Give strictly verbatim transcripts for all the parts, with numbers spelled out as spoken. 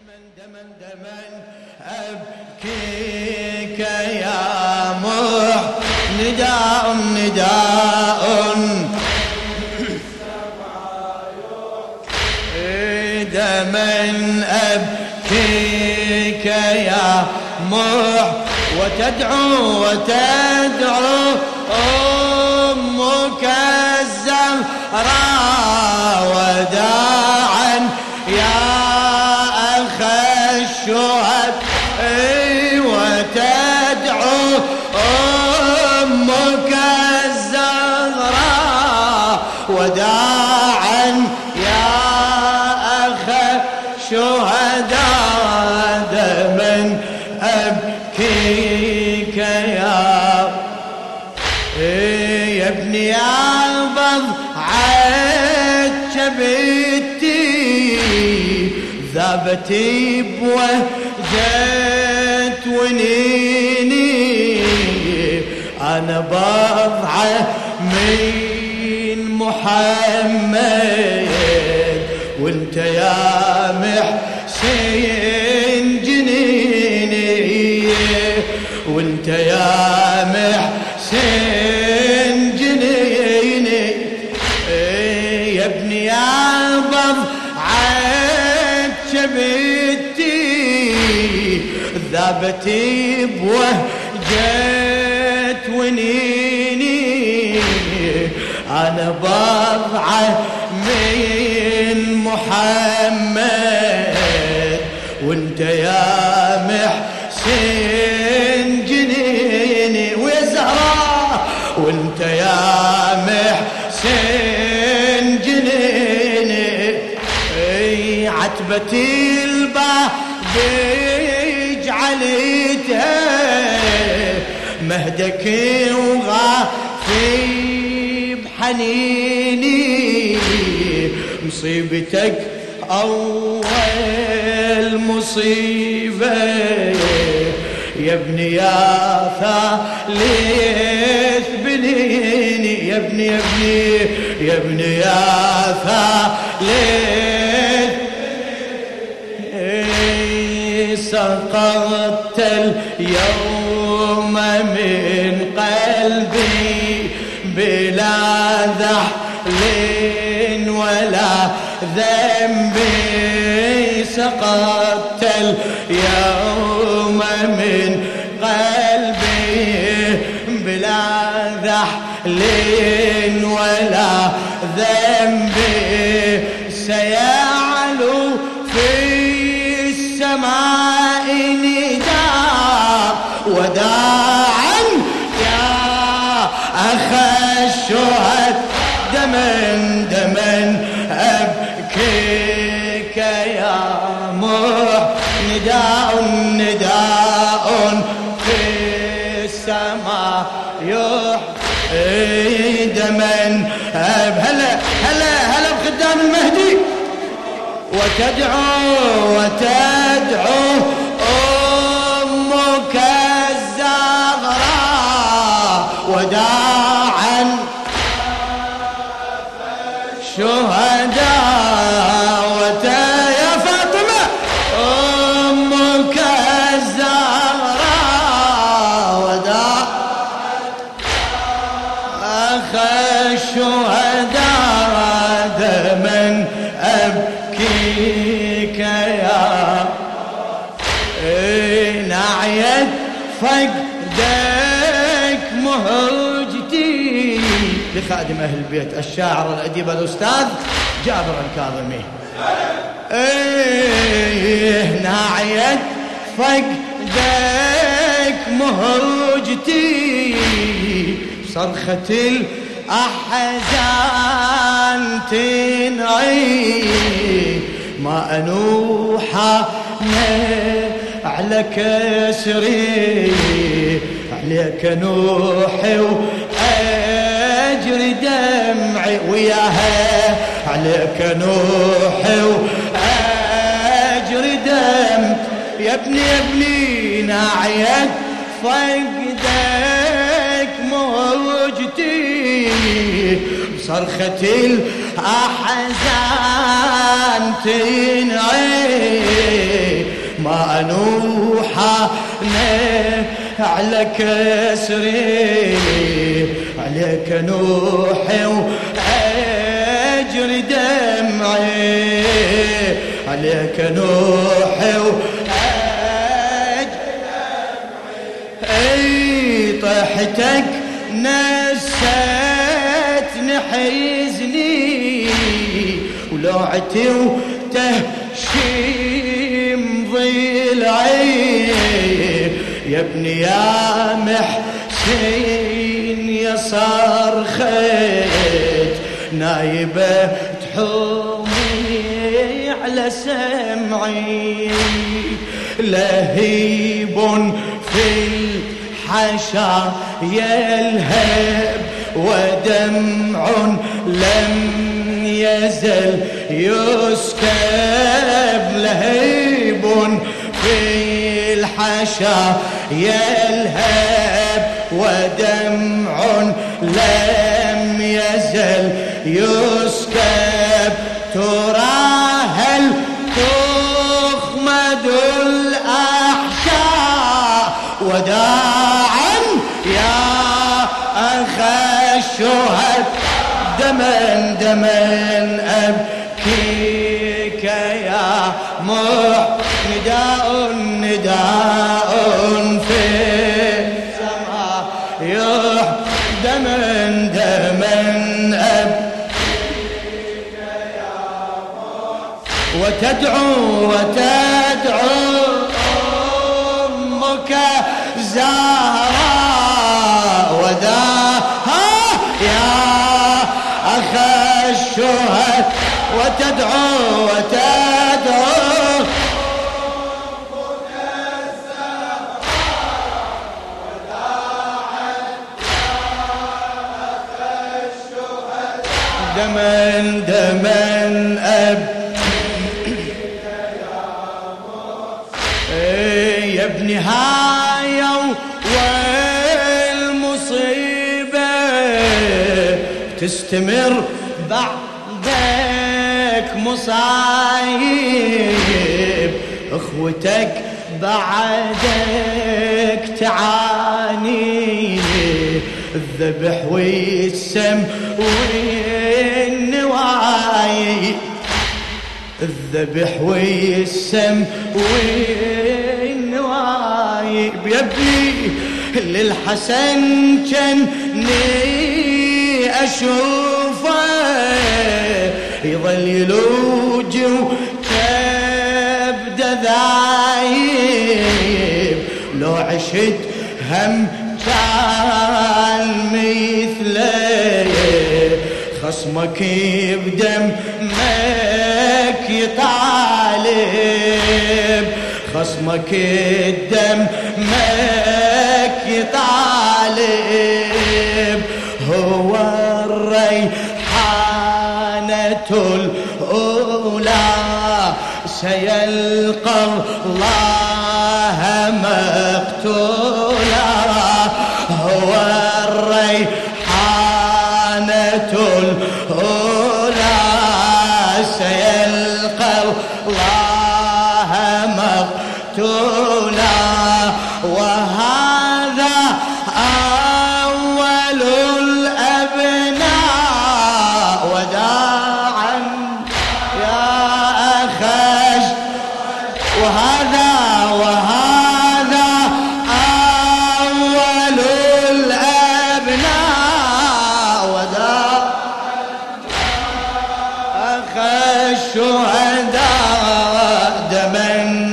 دمن دمن أبكيك يا مح نداء نداء دمن أبكيك يا مح وتدعو وتدعو أمك الزهراء وداعا يا الشهد وتدعو أمك الزهراء وداعا يا أخ الشهداء دما أبكيك يا يا ابني يا بضعة شبيتي ذابتي بوهجة ونيني أنا بضعة من محمد وانت يا محسين جنيني وانت يا محسين جنيني يا ابني يا بضعة شبيتي ذابتي بوهجة ونيني أنا بضعة من محمد وانت يا محسين جنيني ويا زهراء وانت يا محسين جنيني عتبتي الباب جعلتها مهدك وغافي بحنيني مصيبتك أول مصيبة يا ابني يا ثالث بنيني يا ابني يا ابني يا ابني يا ثالث سقطت اليوم من قلبي بلا ذحل ولا ذنب سقطت اليوم من قلبي بلا ذحل ولا ذنب سيعلو في السماء نداء وداعا يا أخ الشهد دمن دمن أبكيك يا مح نداء نداء في السماء يحيي دمن أب هلا هلا هلا بخدام المهدي وتدعو وتدعو أمك الزهراء وداعا شهداء وتا يا فاطمة أمك الزهراء وداعا أخ الشهداء دما أبكيك يا ناعية فقدك مهجتي لخادم أهل البيت الشاعر الأديب الأستاذ جابر الكاظمي ايه ناعية فقدك مهجتي صرخة الأحزان تنعي ما أنوحى على كسري عليك نوحي وأجري دمعي وياها عليك نوحي وأجري دم يا ابني يا ابني ناعية فقدك موجتي صرخة الأحزان تنعي ما أنوحى على كسري عليك نوحي وأجري دمعي عليك نوحي وأجري دمعي اي طيحتك نستني حزني ولوعتي وتهشيم ضلعي يا ابني يا محسين يا صرخت نايبة تحومي على سمعي لهيب في الحشا يلهب ودمع لم يزل يسكب لهيب في الحشا يلهب ودمع لم يزل يسكب ترى هل تخمد الأحشاء وداعا يا أخا الشهد دما دما أبكيك يا مح نداء نداء في السماء يح دما دما أبكيك يا مح وتدعو وتدعو أمك زهراء وذاها يا أخا الشهد وتدعو وتدعو دما دما أب يا ابني هاي والمصيبة تستمر بعدك مصايب اخوتك بعدك تعاني الذبح والسم والنواي الذبح والسم والنواي بيبي للحسن جني أشوفه يظل يلوج وكبد ذايب لو عشت هم كان مثلي خصمك بدمك يطالب خصمك بدمك يطالب هو الريحانة الأولى سيلقى الله مقتولا هو الريحانة الأولى سيلقى الله مقتولا وهذا أول الأبناء وداعا يا أخش وهذا وهذا أول الأبناء وداعا أخ الشهداء دما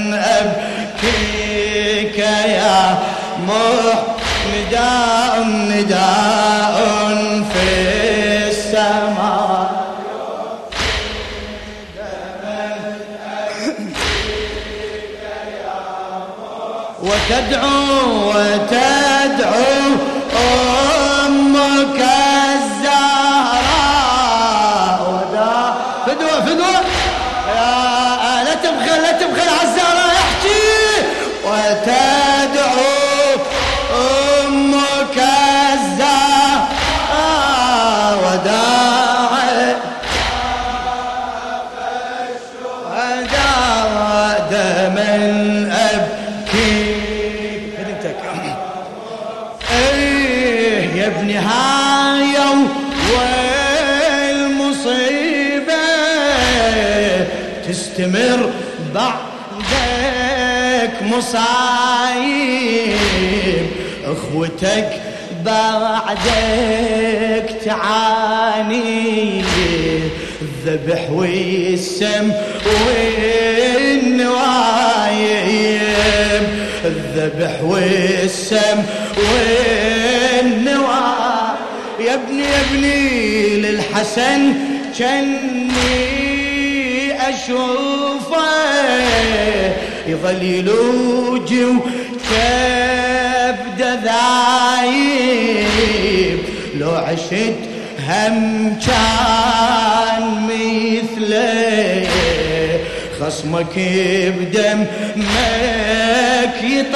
أبكيك يا مح نداء نداء في السماء وتدعو وتدعو أمك الزهراء ودا فدوة فدوة يا لا تبخل لا تبخل على الزهراء يحكي وتدعو أمك الزهراء وداعي وداعي دما أبكيك خدمتك ايه يا ابني هاي والمصيبة تستمر بعدك مصايب اخوتك بعدك تعاني الذبح والسم والنوايب الذبح والسم والنوايب يا ابني يا ابني للحسن جني اشوفه يظل يلوجي وكبده ذايب لو عشت هم كان مثله خصمك بدمك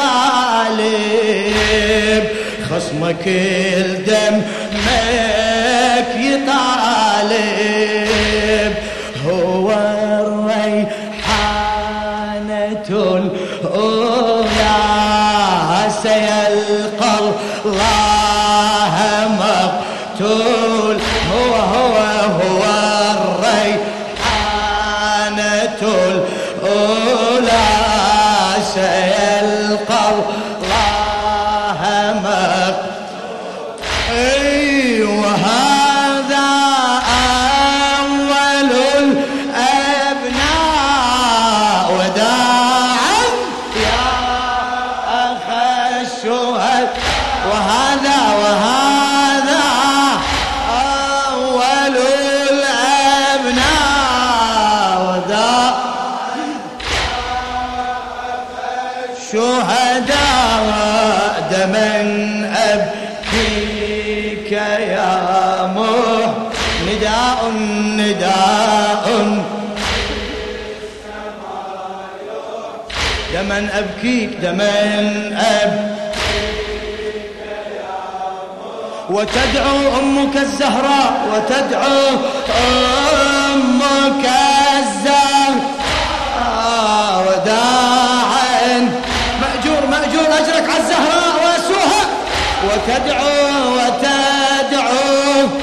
يطالب خصمك بدمك يطالب هو الريحانة الأولى سيلقى الله مقتول هو هو هو الريحانة الأولى سيلقى الله مقتول أي وهذا أول الأبناء وداعا يا أخ الشهداء وهذا وهذا أول الأبناء وداعا شهداء دما أبكيك يا موح نداء نداء دما أبكيك دما أبكيك يا موح وتدعو أمك الزهراء وتدعو أمك الزهراء وداعا مأجور مأجور أجرك على الزهراء واسوها وتدعو وتدعو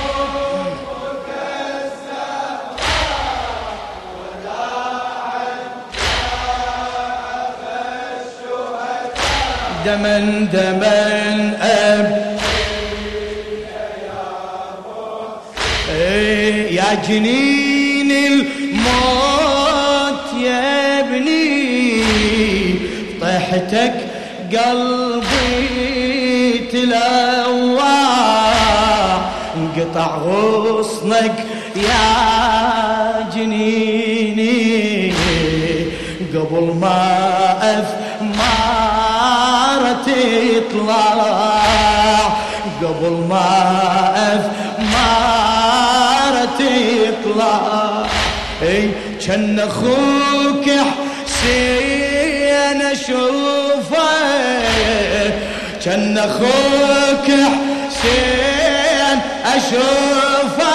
دما دما أب إيه يا جنين الموت يا ابني طيحتك قلبي تلوع انقطع غصنك يا جنيني قبل ما أثمار تطلع قبل ما أثمار تطلع اي كان اخوك حسين اشوفه كان اخوك حسين اشوفه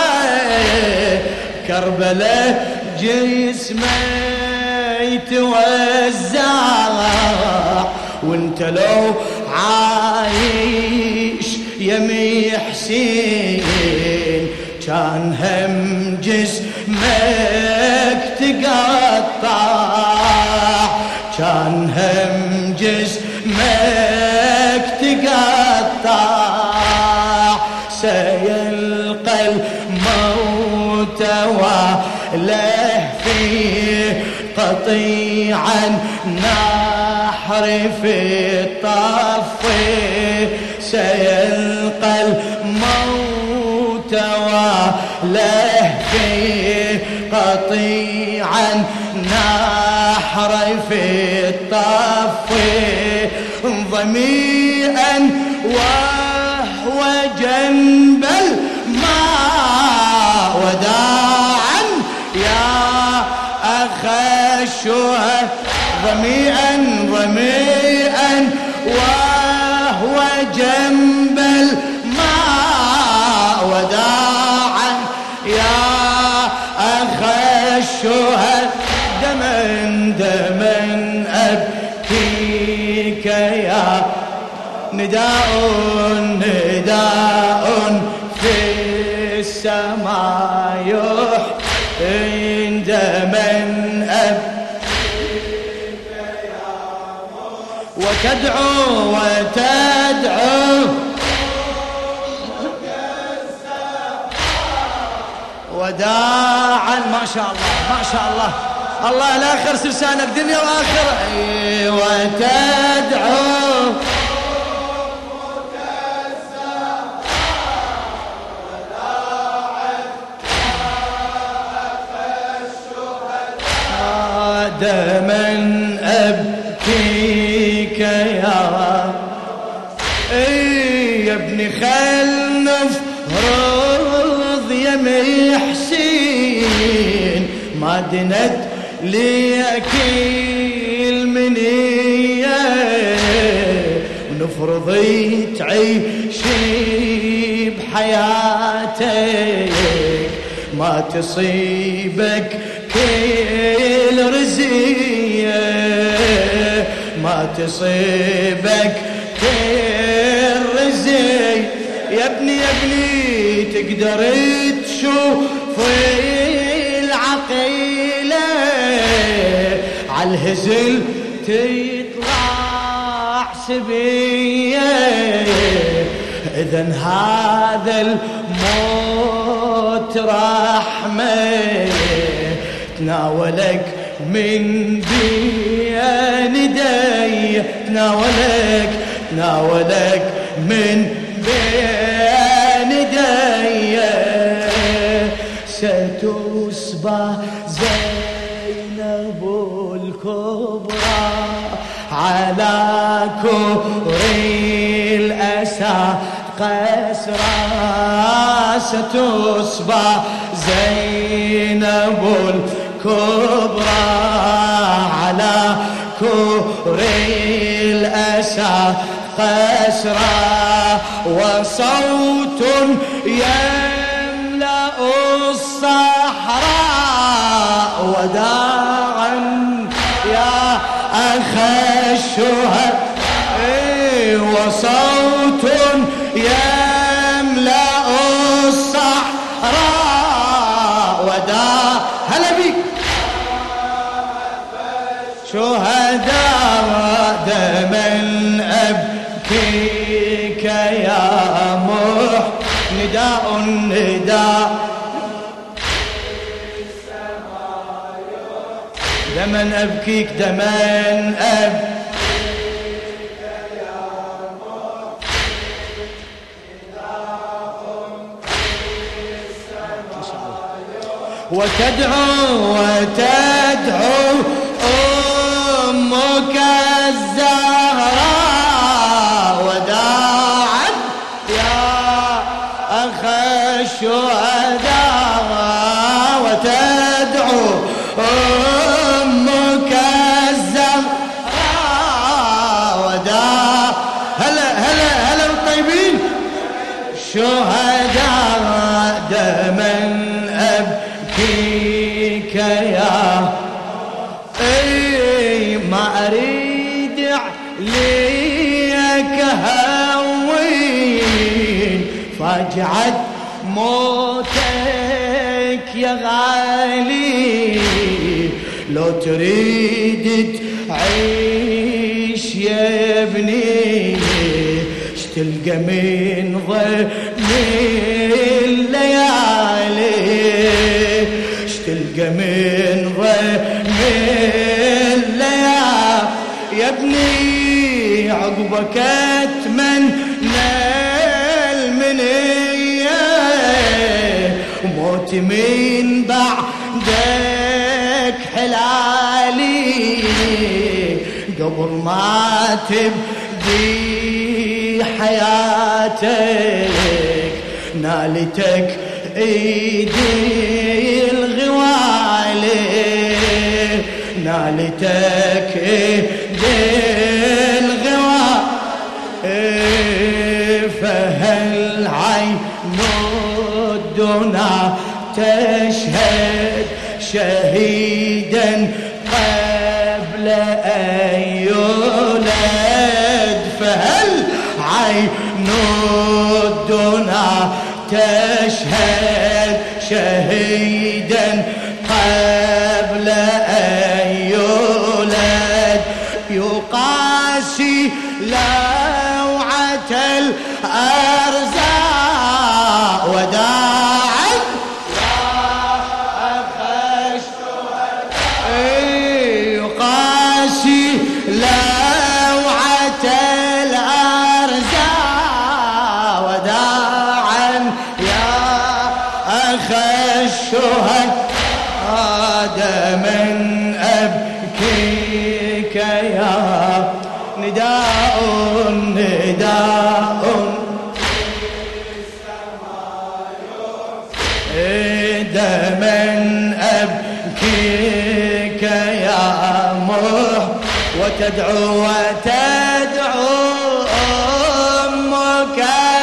كربلاء جسمه يتوزع وانت لو عايش يمي حسين كان هم جسمك تقطع كان هم جسمك تقطع سيلقى الموت وله فيه قطيعا نحر في الطف سيلقى الموت وله فيه قطيعا نحر في الطف ظميئا وهو جنب الماء وداعا يا أخ الشهداء ظميئا ظميئا وهو جنب الماء وداعا يا أخ الشهداء دما دما أبكيك يا نداء نداء في السماء يحيي دما أبكيك يا وتدعو وتدعو وداعا ما شاء الله ما شاء الله الله لا يخرس لسانك دنيا وآخرة وتدعو دما أبكيك يا اي يا ابني خل نفرض يا محسين ما دنت ليك المنية ونفرض تعيشي بحياتك ما تصيبك كل رزية ما تصيبك كل رزية يا ابني يا ابني تقدر تشوف العقيلة عالهزل تطلع سبية إذن هذا الموت رحمة تناولك من بين يدي تناولك تناولك من بين يدي ستصبح زينب الكبرى على كوري الأسى قسرى ستصبح زينب الكبرى على كوري الأسى قسرى وصوت يملأ الصحراء وداعا يا أخا الشهداء وصوت يملأ الصحراء وداعا هلا بيك شهداء دما أبكيك يا مح نداء نداء دما أبكيك دما أبكيك يا مح نداء وتدعو وتدعو أمك الزهراء وداعا يا أخا الشهداء وتدعو أمك الزهراء وداعا هلا هلا هلا الطيبين شهداء دما أبكيك يا اي ما اريد عليك هوين فاجعة موتك يا غالي لو تريد تعيش يا ابني شتلقى من ضمن الليالي شتلقى من ضمن الليالي يا ابني عقبك اتمنى المنية موت من بعدك حلالي قبل ما تبدي حياتك نالتك ايدي الغوالي نالتك ايدي الغوالي فهل عين الدنا تشهد شهيدا عين الدنا تشهد شهيدا قبل أن يولد يقاسي لوعة الأرزاق وداعا يقاسي لوعة الأرزاق وداعا يا أخا الشهداء من أبكيك يا نداء نداء من أبكيك يا مح وتدعو وتدعو أمك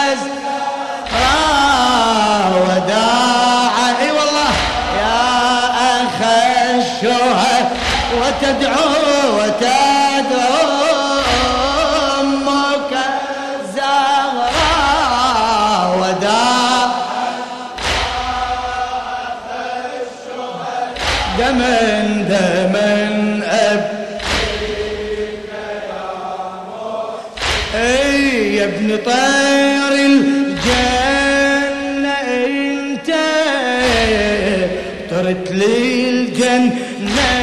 الزهراء وداعا اي والله يا أخا الشهداء وتدعو وتدعو أمك الزهراء وداعا دمن دمن أبكيك يا موسى اي يا ابن طير الجنة انت طرت لي الجنة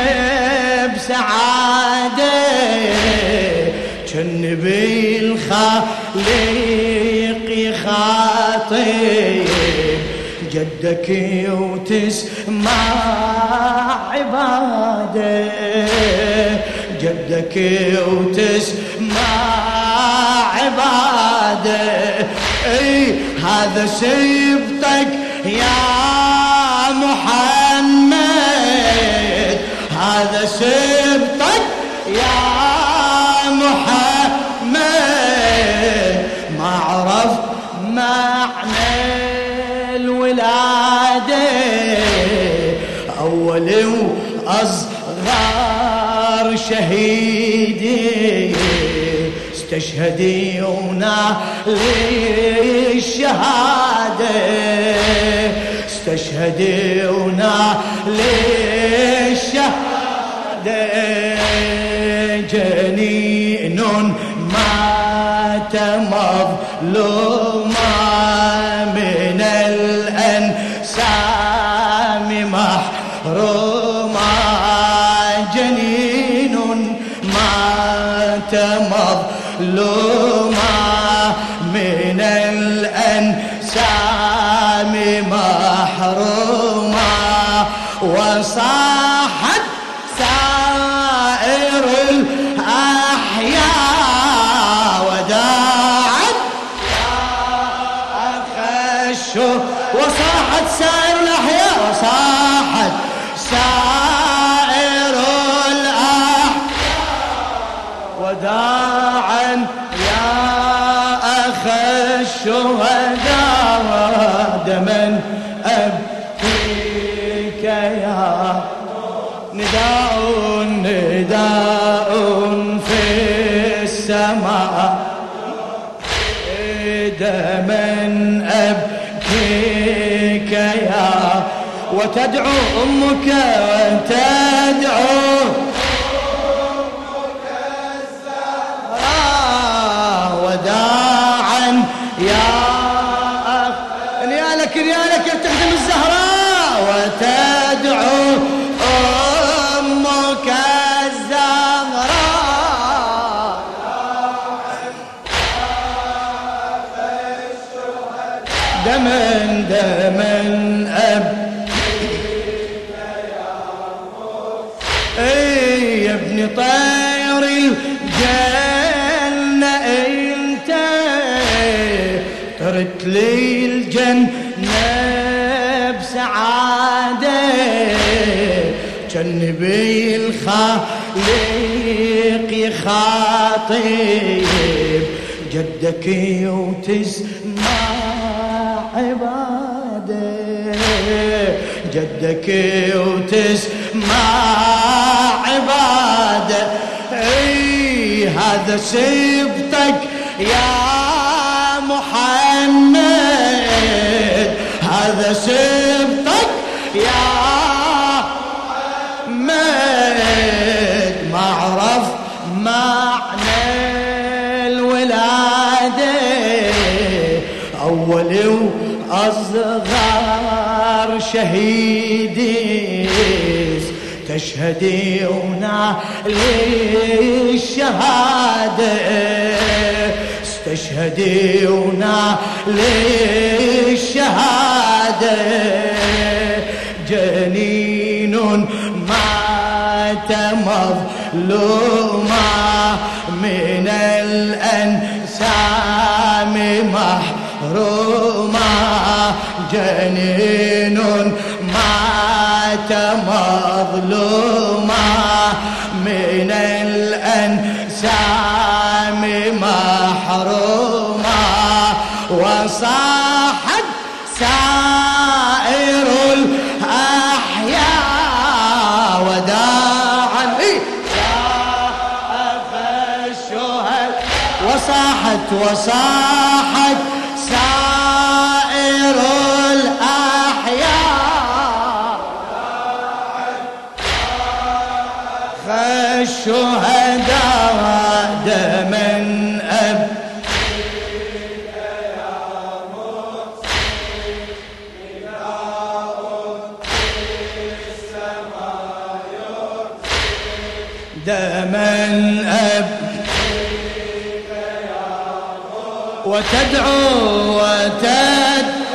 بسعادة جن بالخالق خاطب جدك وتسمع عباده جدك وتسمع عباده اي هذا سبطك يا محمد هذا سبطك يا محمد ما عرف معنى الولادة أول وأصغر شهيدي استشهدي ونال الشهادة استشهدي ونال الشهادة جنين مات مظلوما من الأنسام محروما جنين مات مظلوما من الأنسام محروما وصاحت سائر الأحياء وداعت يا أخا الشهداء وصاحت سائر الأحياء وصاحت سائر الأحياء وداعا يا أخا الشهداء دمن أبكيك يا نداء نداء في السماء دمن أبكيك يا وتدعو أمك وتدعو أمك الزهراء وداعا يا أخ نيالك نيالك تخدم الزهراء وتدعو أمك الزهراء دمن دمن أب اي يا ابن طير الجنة انت طرت لي الجنة بسعادة جنبي الخالق يخاطب جدك وتسمع عباده جدك وتسمع عباده اي هذا سبطك يا هذا سبطك يا محمد، معرف معنى الولادة، أول وأصغر شهيدي تشهدون للشهادة، استشهدون للشهادة، جنين مات مظلوما من الأنسام محروما، جنين مات مظلوما من الأنسام محروما، وصاحت سائر الأحياء وداعا وصاحت وصاحت سائر الأحياء الشهداء دما أب دما أب وتدعو وتدعو